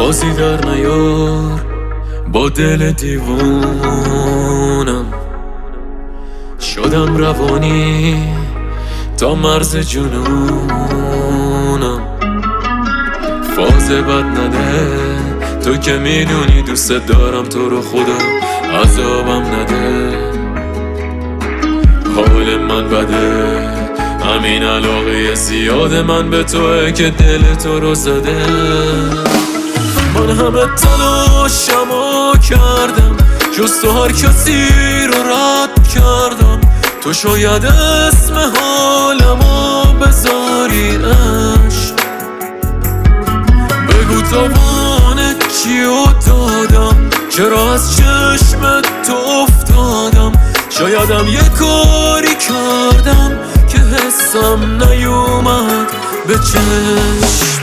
بازی در نیار با دل دیوونم. شدم روانی تا مرز جنونم. فاز بد نده، تو که میدونی دوست دارم تو رو، خدا عذابم نده. حال من بده، همین علاقه زیاد من به توه که دل تو رو زده. من همه تلاشمو کردم، جز تو هر کسی رو رد کردم. تو شاید اسم حالمو بذاری عشق. بگو تاوان چیو دادم، چرا از چشم تو افتادم. شایدم یه کاری کردم که حسم نیومد به چشم.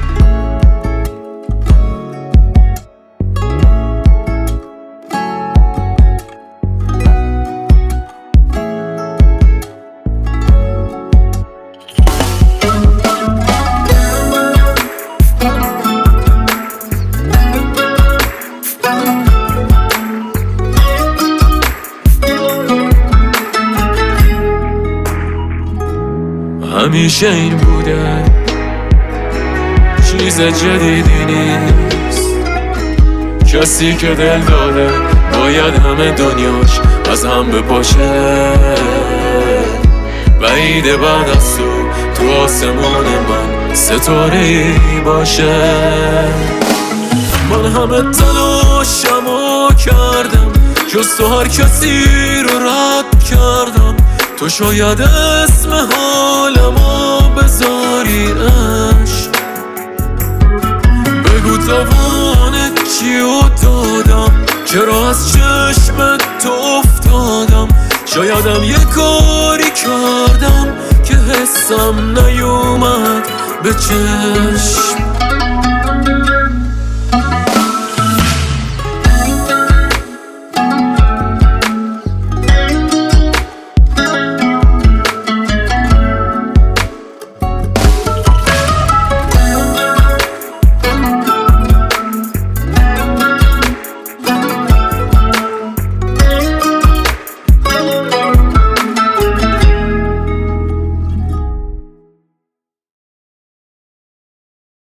همیشه این بوده، چیز جدیدی نیست. کسی که دل داره باید همه دنیاش از هم بپاشه. بعید بعد از تو آسمان من ستاره‌ای باشه. من همه تلاشمو کردم، جز تو هر کسی رو رد کردم. تو شاید اسم حالمو بذاری عشق. بگو تاوان چیو دادم، چرا از چشم تو افتادم. شایدم یه کاری کردم که حسم نیومد به چشم.